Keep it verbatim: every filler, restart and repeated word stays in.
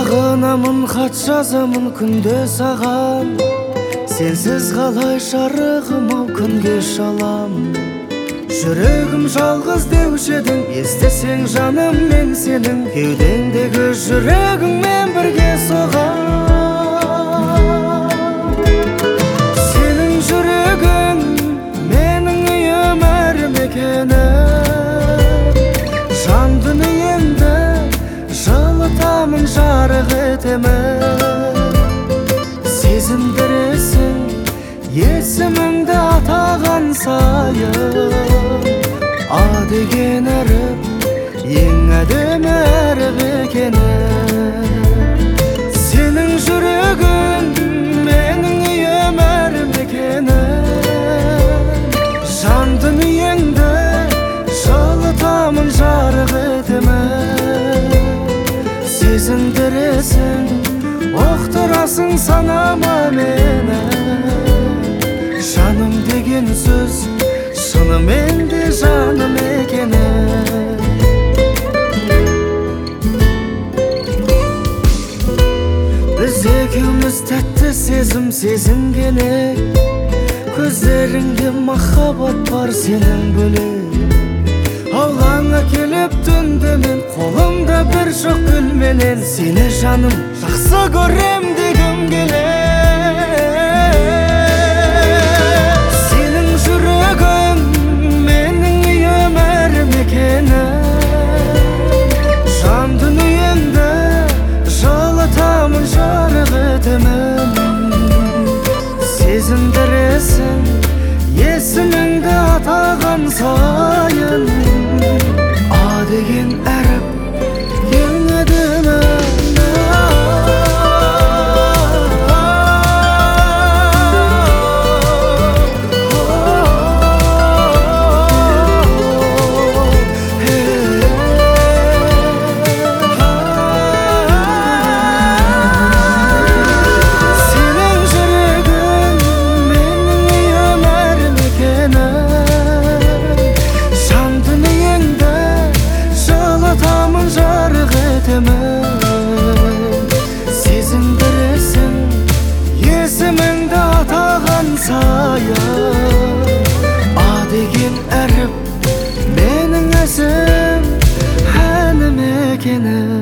сағынамын, хат жазамын күнде саған. Сенсіз қалай жарығым ау күнге шалам. Жүрегім жалғыз деуші едің, естісең жаным мен сенің кеудеңдегі жүрегіңмен бірге соғам. Сенің жүрегің менің үйім әр мекенім. Жан дүниемді жылытамын, жарық етемін. Сезімдіресің есіміңді атаған сайын. А деген әріп ең әдемі әріп екенін. Сенің жүрегің менің үйім әр мекенім. Жан дүниеңді жылытамын, жарық етемін. Сезімдіресің оқтырасың санама мені. Жаным деген сөз шынымен де жаным екені. Біз екеуміз тәтті сезім сезінгене. Көздеріңде махаббат бар сенің бөлек. Аулаңа келіп түнде мен қолымда бір жоқ гүлменен. Сені жаным жақсы көрем дегім келе. Сенің жүрегің менің үйім әр мекенім. Жан дүниемді жылытамын, жарық етемін. Сезімдіресің есіміңді атаған сайын. А деген әріп ең әдемі. Сезімдіресің есіміңді атаған сайын. А деген әріп менің әсем әнім екені.